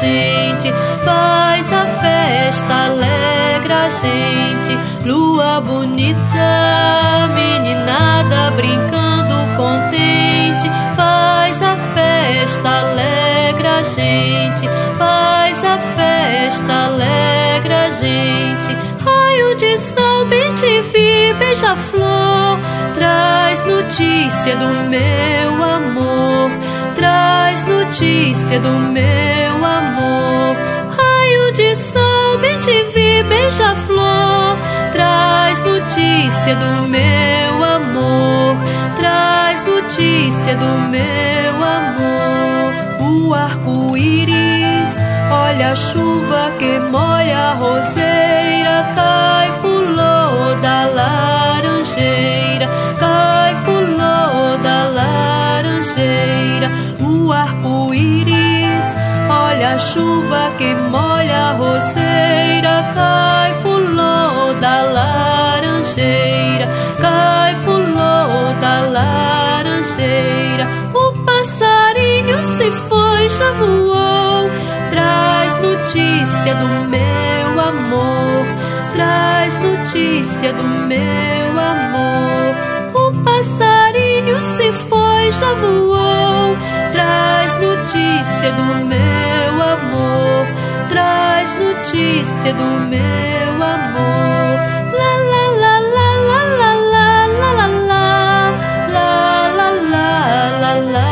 gente, faz a festa, alegra a gente. Lua bonita, meninada brincando contente, faz a festa, alegra a gente, faz a festa, alegra a gente. Raio de sol, bem te vi, beija-flor, traz notícia do meu amor, traz notícia do meu amor. Raio de sol, bem te vi, beija-flor, traz notícia do meu amor, traz notícia do meu amor. O arco-íris, olha a chuva que molha a roseira, cai fulô da laranjeira, cai fulô da laranjeira. O arco-íris, olha a chuva que molha a roseira, cai fulô da laranjeira, cai fulô da laranjeira. O passarinho se foi, já voou, traz notícia do meu amor, traz notícia do meu amor. O passarinho se foi, já voou, traz notícia do meu amor, traz notícia do meu amor. La la la la la la la la la la la la la la la.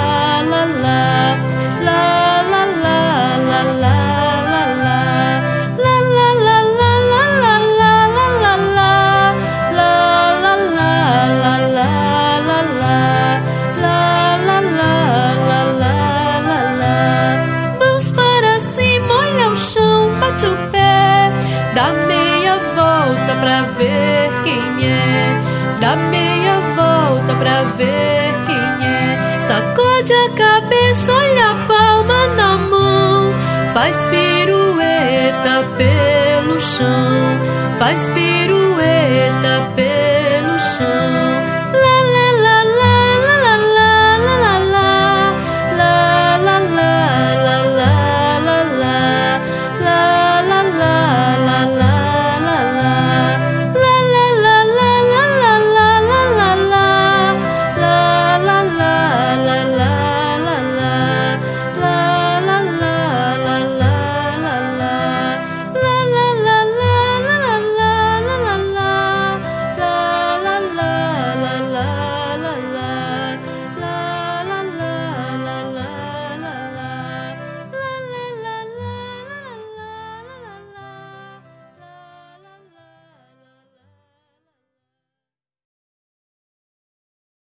Pra ver quem é, dá meia volta pra ver quem é. Sacode a cabeça, olha a palma na mão, faz pirueta pelo chão, faz pirueta pelo